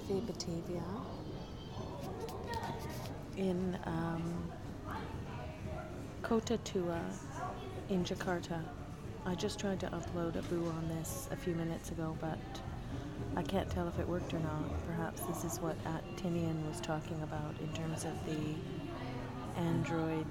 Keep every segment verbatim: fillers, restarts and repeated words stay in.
Cafe Batavia in um, Kota Tua in Jakarta. I just tried to upload a boo on this a few minutes ago, but I can't tell if it worked or not. Perhaps this is what at Tinian was talking about in terms of the Android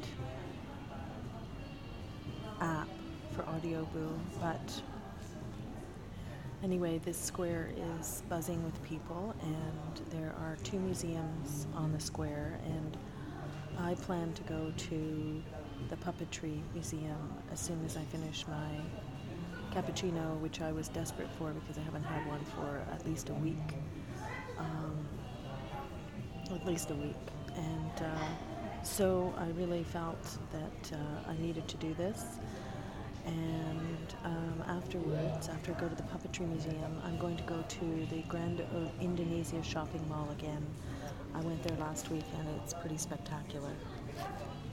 app for Audio Boo, but anyway, this square is buzzing with people, and there are two museums on the square, and I plan to go to the Puppetry Museum as soon as I finish my cappuccino, which I was desperate for because I haven't had one for at least a week. Um, at least a week. And uh, so I really felt that uh, I needed to do this. And um, afterwards, after I go to the Puppetry Museum, I'm going to go to the Grand uh, Indonesia shopping mall again. I went there last week and it's pretty spectacular.